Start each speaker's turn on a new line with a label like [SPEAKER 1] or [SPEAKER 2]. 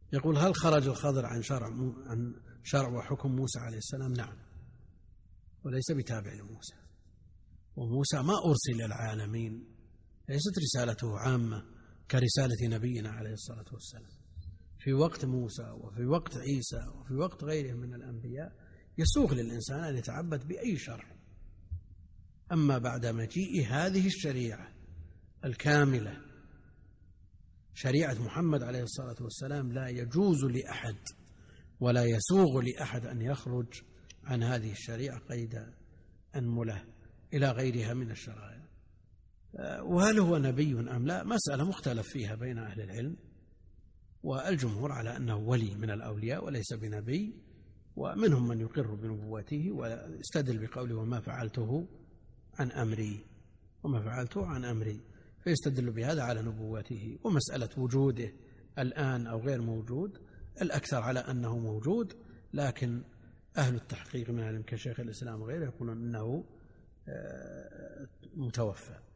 [SPEAKER 1] يقول: هل خرج الخضر عن شرع وحكم موسى عليه السلام؟ نعم، وليس بتابع لموسى، وموسى ما أرسل للعالمين، ليست رسالته عامة كرسالة نبينا عليه الصلاة والسلام. في وقت موسى وفي وقت عيسى وفي وقت غيره من الأنبياء يسوغ للإنسان أن يتعبد بأي شرع، أما بعد مجيء هذه الشريعة الكاملة، شريعة محمد عليه الصلاة والسلام، لا يجوز لأحد ولا يسوغ لأحد أن يخرج عن هذه الشريعة قيد أنملة إلى غيرها من الشرائع. وهل هو نبي أم لا؟ مسألة مختلف فيها بين أهل العلم، والجمهور على أنه ولي من الأولياء وليس بنبي، ومنهم من يقر بنبوته ويستدل بقوله: وما فعلته عن أمري، فيستدل بهذا على نبوته. ومسألة وجوده الآن أو غير موجود، الأكثر على أنه موجود، لكن أهل التحقيق من العلم كشيخ الإسلام وغيره يقولون أنه متوفى.